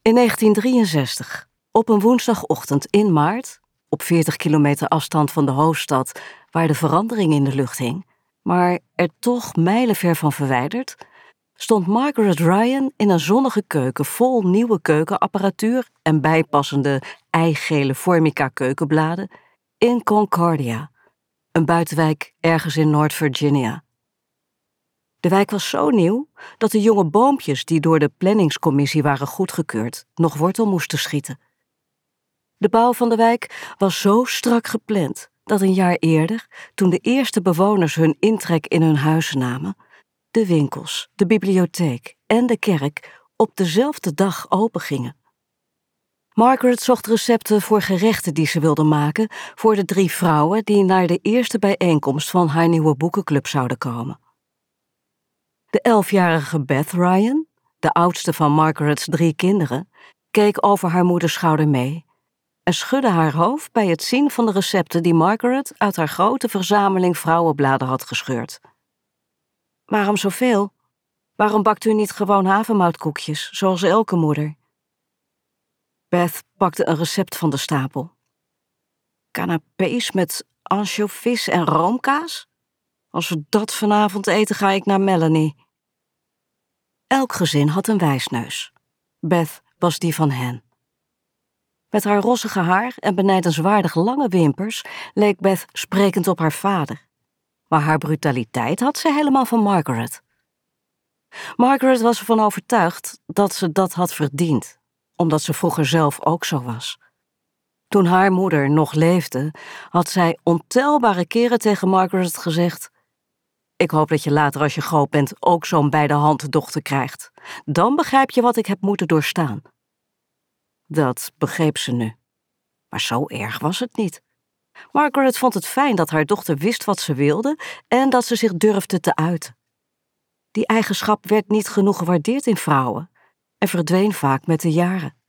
In 1963, op een woensdagochtend in maart, op 40 kilometer afstand van de hoofdstad, waar de verandering in de lucht hing, maar er toch mijlenver van verwijderd, stond Margaret Ryan in een zonnige keuken vol nieuwe keukenapparatuur en bijpassende eigele Formica keukenbladen in Concordia, een buitenwijk ergens in Noord-Virginia. De wijk was zo nieuw dat de jonge boompjes die door de planningscommissie waren goedgekeurd nog wortel moesten schieten. De bouw van de wijk was zo strak gepland dat een jaar eerder, toen de eerste bewoners hun intrek in hun huizen namen, de winkels, de bibliotheek en de kerk op dezelfde dag opengingen. Margaret zocht recepten voor gerechten die ze wilde maken voor de 3 vrouwen die naar de eerste bijeenkomst van haar nieuwe boekenclub zouden komen. De 11-jarige Beth Ryan, de oudste van Margaret's 3 kinderen, keek over haar moeders schouder mee en schudde haar hoofd bij het zien van de recepten die Margaret uit haar grote verzameling vrouwenbladen had gescheurd. Waarom zoveel? Waarom bakt u niet gewoon havermoutkoekjes, zoals elke moeder? Beth pakte een recept van de stapel. Canapés met ansjovis en roomkaas? Als we dat vanavond eten, ga ik naar Melanie. Elk gezin had een wijsneus. Beth was die van hen. Met haar rossige haar en benijdenswaardig lange wimpers leek Beth sprekend op haar vader. Maar haar brutaliteit had ze helemaal van Margaret. Margaret was ervan overtuigd dat ze dat had verdiend, omdat ze vroeger zelf ook zo was. Toen haar moeder nog leefde, had zij ontelbare keren tegen Margaret gezegd: ik hoop dat je later als je groot bent ook zo'n bij de hand dochter krijgt. Dan begrijp je wat ik heb moeten doorstaan. Dat begreep ze nu. Maar zo erg was het niet. Margaret vond het fijn dat haar dochter wist wat ze wilde en dat ze zich durfde te uiten. Die eigenschap werd niet genoeg gewaardeerd in vrouwen en verdween vaak met de jaren.